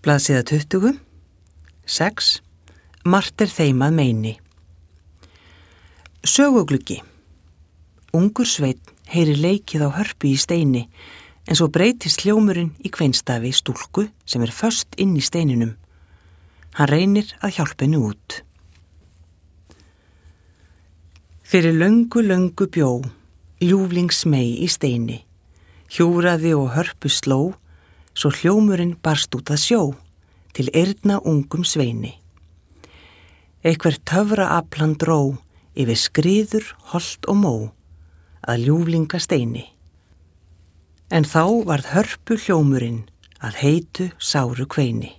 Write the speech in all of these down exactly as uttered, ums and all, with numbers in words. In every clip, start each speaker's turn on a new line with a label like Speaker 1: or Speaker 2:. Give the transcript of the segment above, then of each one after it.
Speaker 1: Blaðsíða tuttugu, sex. Margt er þeim að meini. Sögugluggi. Ungur sveinn heyrir leikið á hörpu í steini, en svo breytist hljómurinn í kveinstafi stúlku sem er föst inn í steininum. Hann reynir að hjálpa henni út. Fyrir löngu, löngu bjó, ljúflingsmey í steini, hjúraði og hörpu sló, svo hljómurinn barst út að sjó, til eyrna ungum sveini. Eitthvert töfra aflan dró, yfir skriður, holt og mó, að ljúflinga steini. En þá varð hörpu hljómurinn að heitu sáru kveini.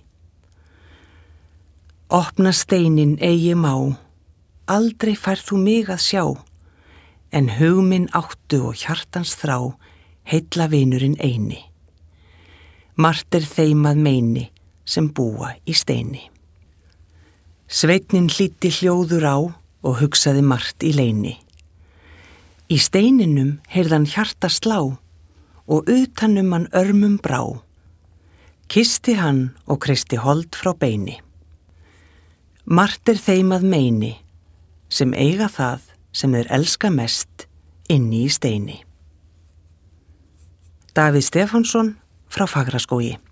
Speaker 1: Opna steinin eigi má, aldrei færð þú mig að sjá, en hug minn áttu og hjartans þrá, heilla vinurinn eini. Margt er þeim að meini, sem búa í steini. Sveinn hlýddi hljóður á og hugsaði margt í leini. Í steininum heyrði hann hjarta slá og utanum hann örmum brá. Kyssti hann og kreisti hold frá beini. Margt er þeim að meini, sem eiga það sem þeir elska mest inni í steini. Davíð Stefánsson frá Fagraskógi.